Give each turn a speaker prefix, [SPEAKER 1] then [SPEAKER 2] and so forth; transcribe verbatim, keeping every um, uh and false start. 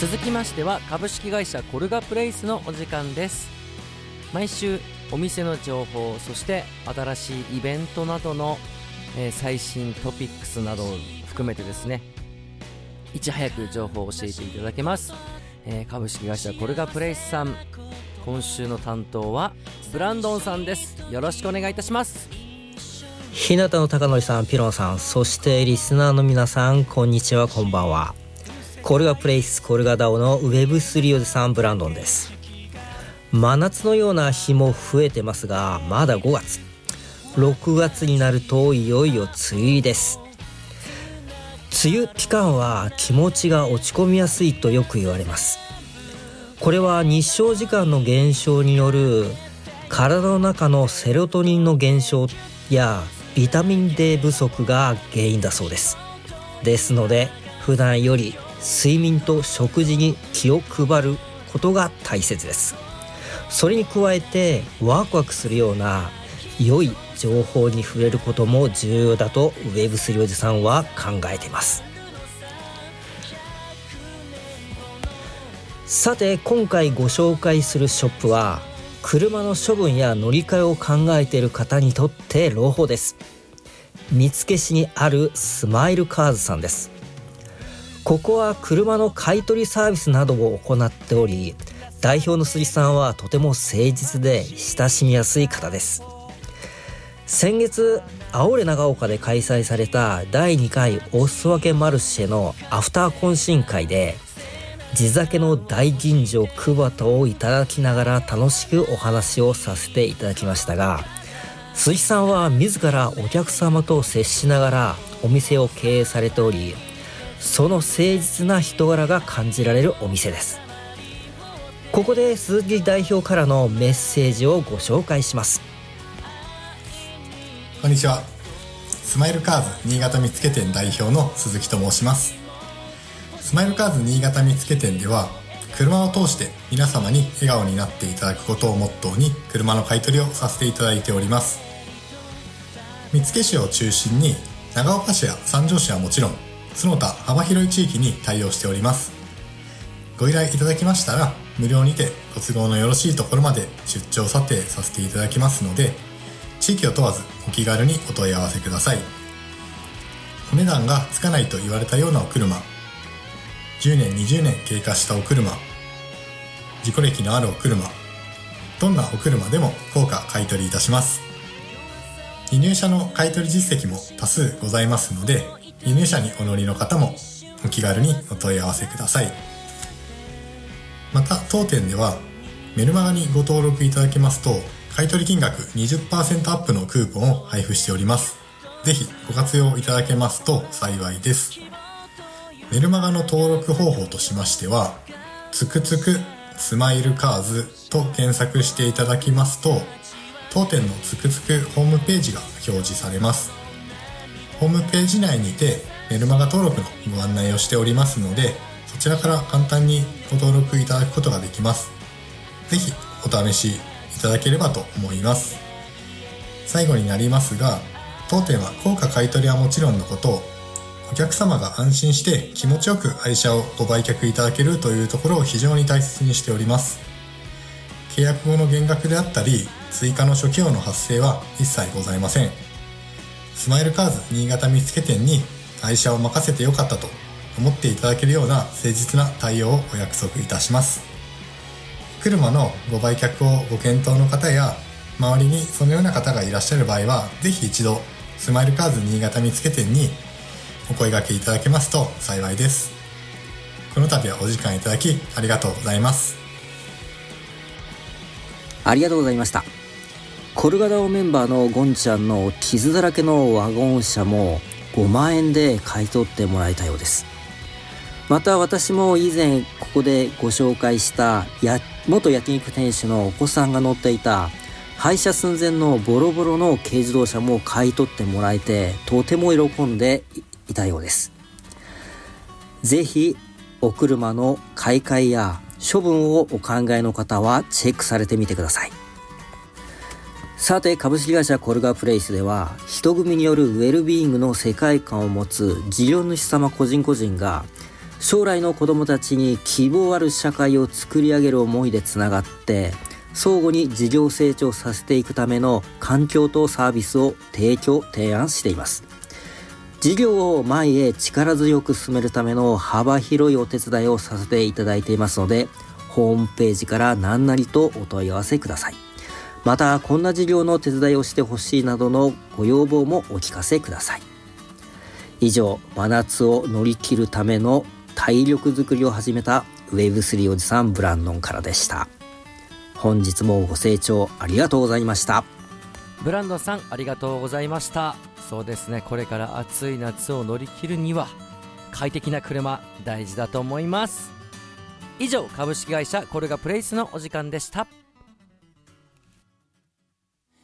[SPEAKER 1] 続きましては株式会社コルガプレイスのお時間です。毎週お店の情報、そして新しいイベントなどの、えー、最新トピックスなどを含めてですね、いち早く情報を教えていただけます、えー、株式会社コルガプレイスさん、今週の担当はブランドンさんです。よろしくお願いいたします。
[SPEAKER 2] 日向の高則さん、ピロンさん、そしてリスナーの皆さん、こんにちは、こんばんは。コルガプレイスコルガダオのウェブスリオさん、ブランドンです。真夏のような日も増えてますが、まだごがつ、ろくがつになるといよいよ梅雨入りです。梅雨期間は気持ちが落ち込みやすいとよく言われます。これは日照時間の減少による体の中のセロトニンの減少やビタミン D 不足が原因だそうです。ですので普段より睡眠と食事に気を配ることが大切です。それに加えてワクワクするような良い情報に触れることも重要だとウェブスリおじさんは考えています。さて今回ご紹介するショップは車の処分や乗り換えを考えている方にとって朗報です。見附市にあるスマイルカーズさんです。ここは車の買い取りサービスなどを行っており、代表の鈴木さんはとても誠実で親しみやすい方です。先月アオレ長岡で開催されただいにかいおすそ分けマルシェのアフター懇親会で地酒の大吟醸クバタをいただきながら楽しくお話をさせていただきましたが、鈴木さんは自らお客様と接しながらお店を経営されており、その誠実な人柄が感じられるお店です。ここで鈴木代表からのメッセージをご紹介します。
[SPEAKER 3] こんにちは。スマイルカーズ新潟見附店代表の鈴木と申します。スマイルカーズ新潟見附店では、車を通して皆様に笑顔になっていただくことをモットーに車の買い取りをさせていただいております。見附市を中心に長岡市や三条市はもちろんその他幅広い地域に対応しております。ご依頼いただきましたら無料にてご都合のよろしいところまで出張査定させていただきますので、地域を問わずお気軽にお問い合わせください。お値段がつかないと言われたようなお車、じゅうねんにじゅうねん経過したお車、事故歴のあるお車、どんなお車でも高価買取いたします。輸入車の買取実績も多数ございますので、輸入車にお乗りの方もお気軽にお問い合わせください。また当店ではメルマガにご登録いただけますと買取金額 にじゅっパーセント アップのクーポンを配布しております。ぜひご活用いただけますと幸いです。メルマガの登録方法としましては、つくつくスマイルカーズと検索していただきますと、当店のつくつくホームページが表示されます。ホームページ内にてメルマガ登録のご案内をしておりますので、そちらから簡単にご登録いただくことができます。ぜひお試しいただければと思います。最後になりますが、当店は高価買取はもちろんのこと、お客様が安心して気持ちよく愛車をご売却いただけるというところを非常に大切にしております。契約後の減額であったり追加の諸費用の発生は一切ございません。スマイルカーズ新潟見附店に愛車を任せてよかったと思っていただけるような誠実な対応をお約束いたします。車のご売却をご検討の方や周りにそのような方がいらっしゃる場合は、ぜひ一度スマイルカーズ新潟見附店にお声掛けいただけますと幸いです。この度はお時間いただきありがとうございます。
[SPEAKER 2] ありがとうございました。コルガダオメンバーのゴンちゃんの傷だらけのワゴン車もごまんえんで買い取ってもらえたようです。また私も以前ここでご紹介したや元焼肉店主のお子さんが乗っていた廃車寸前のボロボロの軽自動車も買い取ってもらえて、とても喜んでいたようです。ぜひお車の買い替えや処分をお考えの方はチェックされてみてください。さて株式会社コルガプレイスでは、人組によるウェルビーイングの世界観を持つ事業主様個人個人が将来の子どもたちに希望ある社会を作り上げる思いでつながって、相互に事業成長させていくための環境とサービスを提供提案しています。事業を前へ力強く進めるための幅広いお手伝いをさせていただいていますので、ホームページから何なりとお問い合わせください。また、こんな事業の手伝いをしてほしいなどのご要望もお聞かせください。以上、真夏を乗り切るための体力づくりを始めた ウェブスリー おじさんブランドンからでした。本日もご清聴ありがとうございました。
[SPEAKER 1] ブランドンさん、ありがとうございました。そうですね、これから暑い夏を乗り切るには快適な車大事だと思います。以上、株式会社コルガプレイスのお時間でした。